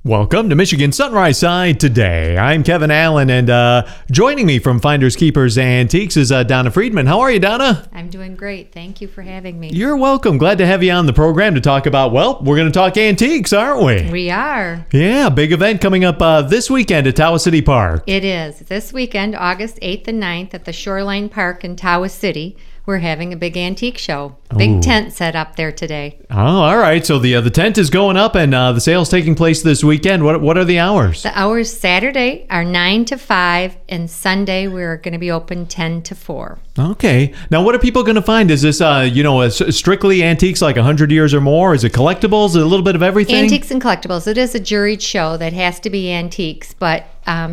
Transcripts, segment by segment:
Welcome to Michigan Sunrise Side today. I'm Kevin Allen, and joining me from Finders Keepers Antiques is Donna Friedman. How are you, Donna? I'm doing great. Thank you for having me. You're welcome. Glad to have you on the program to talk about, well, we're going to talk antiques, aren't we? We are. Yeah, big event coming up this weekend at Tawas City Park. It is. This weekend, August 8th and 9th at the Shoreline Park in Tawas City. We're having a big antique show. Big tent set up there today. Oh, all right. So the tent is going up, and the sale's taking place this weekend. What are the hours? The hours Saturday are 9 to 5, and Sunday we're going to be open 10 to 4. Okay. Now, what are people going to find? Is this, strictly antiques like 100 years or more? Is it collectibles? A little bit of everything? Antiques and collectibles. It is a juried show that has to be antiques, but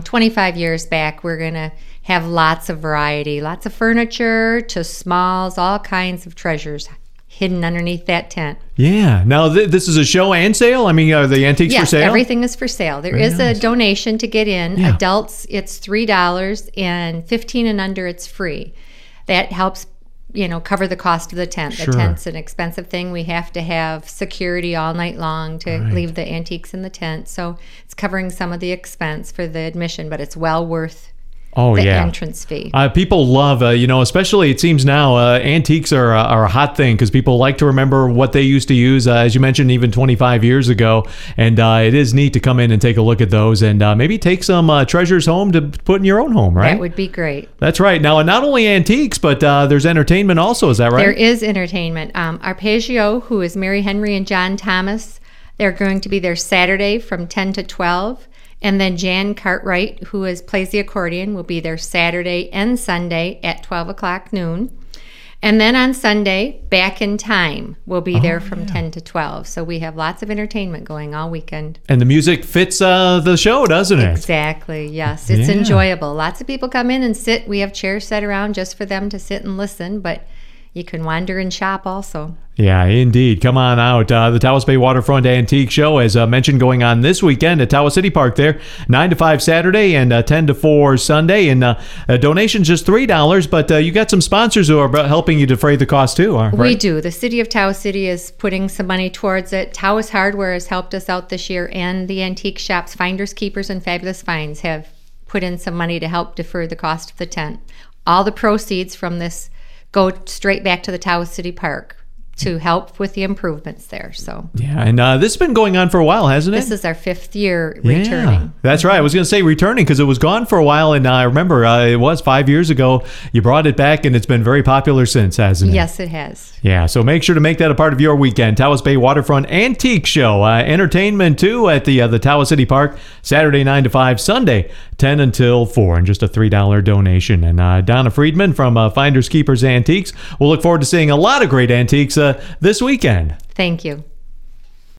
25 years back, we're going to have lots of variety, lots of furniture to smalls, all kinds of treasures hidden underneath that tent. Yeah. Now, this is a show and sale? I mean, are the antiques for sale? Yes, everything is for sale. There is a donation to get in. Yeah. Adults, it's $3, and 15 and under, it's free. That helps, cover the cost of the tent. Sure. The tent's an expensive thing. We have to have security all night long to leave the antiques in the tent. So it's covering some of the expense for the admission, but it's well worth the entrance fee. People love, especially it seems now, antiques are a hot thing because people like to remember what they used to use, as you mentioned, even 25 years ago. And it is neat to come in and take a look at those and maybe take some treasures home to put in your own home, right? That would be great. That's right. Now, not only antiques, but there's entertainment also. Is that right? There is entertainment. Arpeggio, who is Mary Henry and John Thomas, they're going to be there Saturday from 10 to 12. And then Jan Cartwright, who plays the accordion, will be there Saturday and Sunday at 12 o'clock noon. And then on Sunday, Back in Time will be there from 10 to 12. So we have lots of entertainment going all weekend. And the music fits the show, doesn't it? Exactly, yes. It's enjoyable. Lots of people come in and sit. We have chairs set around just for them to sit and listen, but you can wander and shop also. Yeah, indeed. Come on out. The Tawas Bay Waterfront Antique Show, as mentioned, going on this weekend at Tawas City Park there. 9 to 5 Saturday and 10 to 4 Sunday. And donation's just $3, but you got some sponsors who are helping you defray the cost too, right? We do. The City of Tawas City is putting some money towards it. Tawas Hardware has helped us out this year, and the antique shops, Finders Keepers and Fabulous Finds, have put in some money to help defer the cost of the tent. All the proceeds from this go straight back to the Tawas City Park to help with the improvements there. So yeah, and this has been going on for a while, hasn't it? This is our 5th year returning. That's right. I was going to say returning because it was gone for a while, and I remember it was 5 years ago. You brought it back, and it's been very popular since, hasn't it? Yes, it has. Yeah, so make sure to make that a part of your weekend. Tawas Bay Waterfront Antique Show. Entertainment, too, at the Tawas City Park, Saturday 9 to 5, Sunday 10 until 4, and just a $3 donation. And Donna Friedman from Finders Keepers Antiques. We'll look forward to seeing a lot of great antiques this weekend. Thank you.